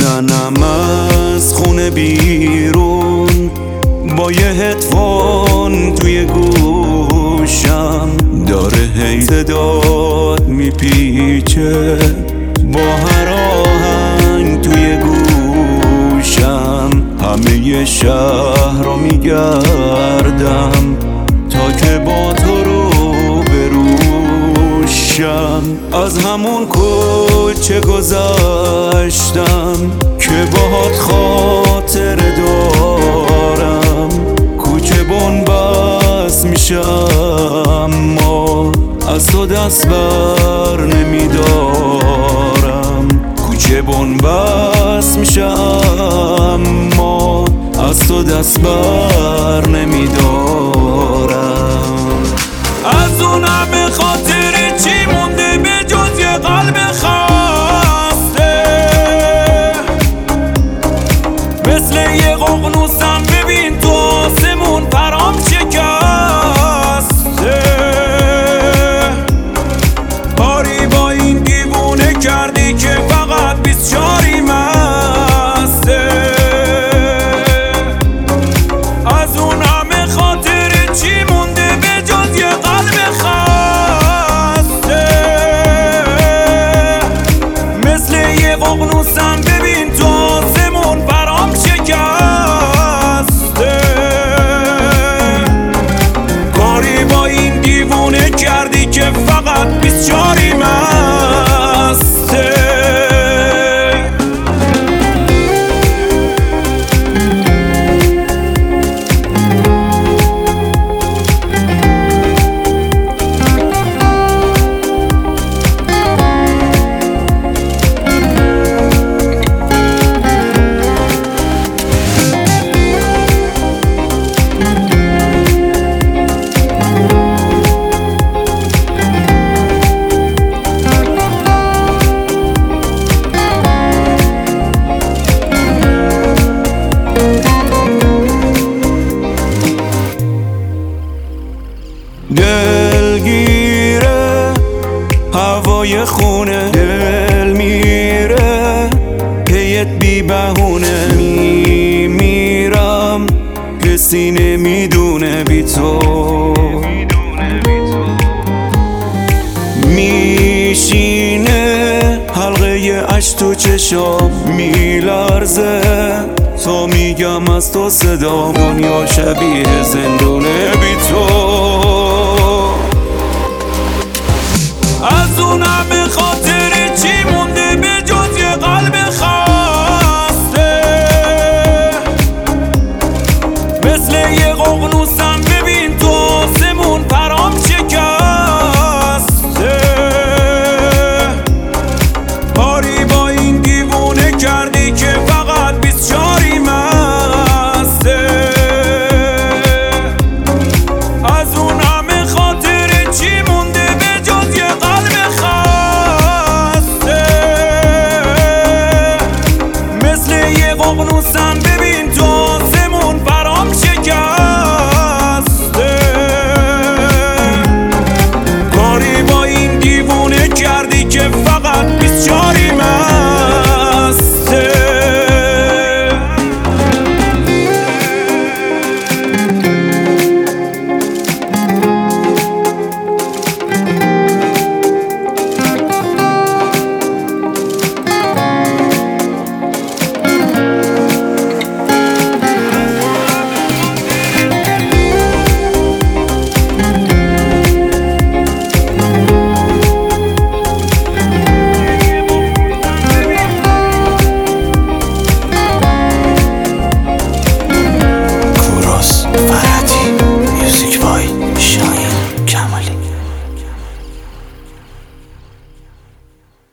میزنم از خونه بیرون با یه هدفون توی گوشم، داره هی صدات میپیچه با هر آهنگ توی گوشم. همه شهر رو میگردم تا که با تو رو بروشم. از همون کوچه گذشتم که باهات خاطره دارم، کوچه بن‌بست میشه اما از تو دست بر نمیدارم. کوچه بن‌بست میشه اما از تو دست بر نمیدارم. از اون همه خاطره چی مونده به جز یه قلب خسته؟ مثل یه ققنوسم ببین تو آسمون پرام شکسته. کاری با این دیوونه کردی که فقط 24 مسته. از اون همه خاطره چی مونده به جز یه قلب خسته؟ مثل یه ققنوسم ببین تو آسمون برام شکسته. کاری با این دیوونه کردی که فقط 24 مسته. دلگیره هوای خونه، دل میره پیت بی بهونه. میمیرم کسی نمیدونه بی تو. میشینه حلقه اش تو چشام میلرزه تا میگم از تو صدا. دنیا شبیه زندونه بی تو. از اون همه خاطره چی مونده به جز یه قلب خسته؟ مثل یه ققنوسم ببین تو آسمون پرام شکسته. کاری با این دیوونه کردی که فقط 24 مسته. از اون همه خاطره چی مونده به جز یه قلب خسته؟ مثل یه ققنوسم